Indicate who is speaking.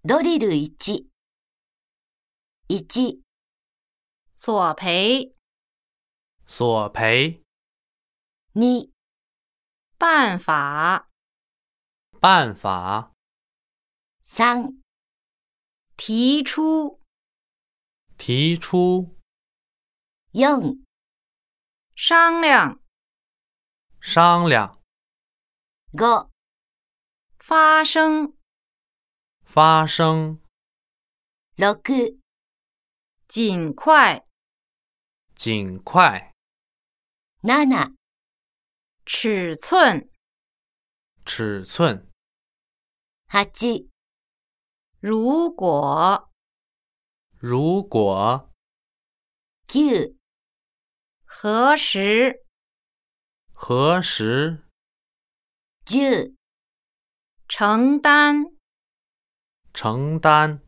Speaker 1: ドリル1。1、
Speaker 2: 索赔。
Speaker 3: 索赔。
Speaker 1: 2、
Speaker 2: 办法。
Speaker 3: 办法。
Speaker 1: 3、
Speaker 2: 提出。
Speaker 3: 提出。
Speaker 1: 4、
Speaker 2: 商量。
Speaker 3: 商量。
Speaker 1: 5、
Speaker 2: 发生。
Speaker 3: 发生。
Speaker 1: 6、
Speaker 2: 尽快。
Speaker 3: 尽快。
Speaker 1: 7、
Speaker 2: 尺寸。
Speaker 3: 尺寸。
Speaker 1: 8、
Speaker 2: 如果。
Speaker 3: 如果。
Speaker 1: 9、
Speaker 2: 何时。
Speaker 3: 何时。
Speaker 1: 10、
Speaker 2: 承担。
Speaker 3: 承担。